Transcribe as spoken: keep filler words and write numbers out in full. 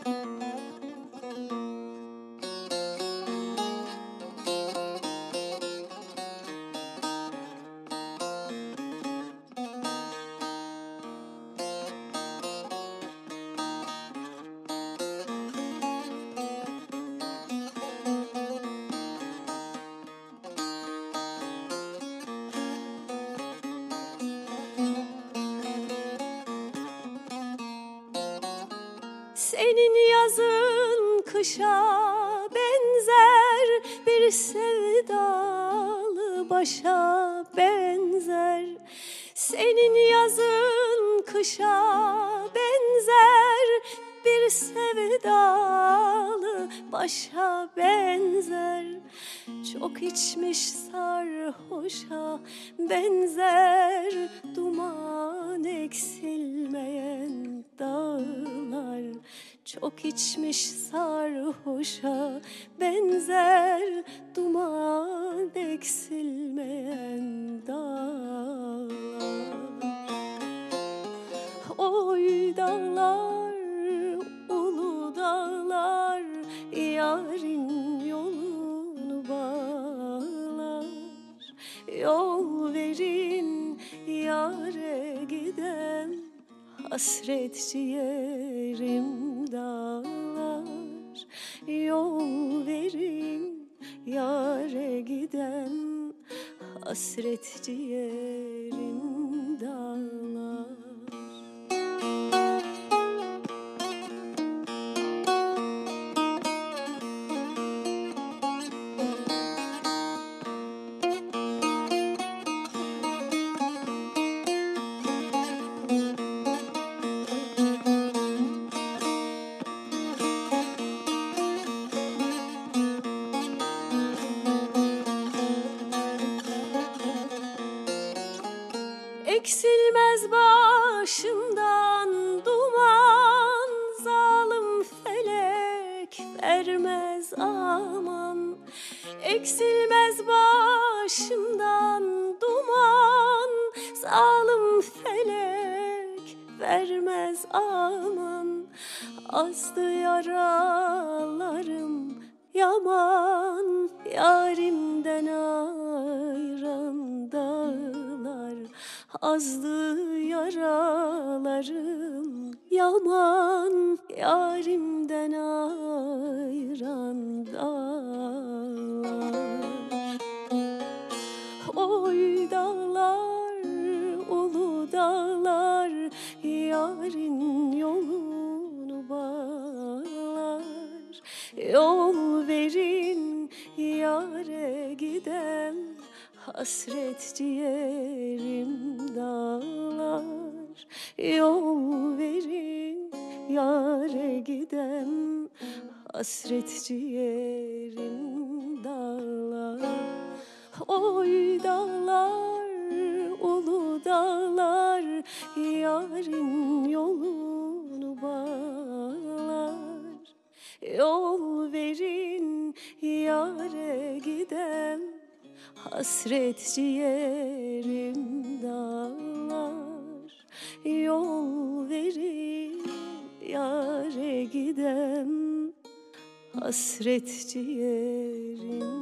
Senin yazın kışa benzer, bir sevdalı başa benzer. Senin yazın kışa benzer, bir sevdalı başa benzer. Çok içmiş sarhoşa benzer, duman eksilmeyen dağlar. Çok içmiş sarhoşa benzer, duman eksilmeyen dağlar. Oy dağlar, ulu dağlar, yarın yolunu bağlar. Yol verin yâre giden, hasret ciğerim dağlar. Yol verin yâre giden, hasret ciğerim dağlar. Eksilmez başımdan duman, zalim felek vermez aman. Eksilmez başımdan duman, zalim felek vermez aman. Azdı yaralarım yaman, yarimden ayıran dağlar. Azdı yaralarım yaman, yarimden ayıran dağlar. Oy dağlar, ulu dağlar, yarın yolunu bağlar. Yol verin yâre giden, hasret ciğerim dağlar. Yol verin yâre giden, hasret ciğerim dağlar. Oy dağlar, ulu dağlar, yarın yolunu bağlar. Yol verin yâre giden, hasret ciğerim dağlar. Yol verin yâre giden, hasret ciğerim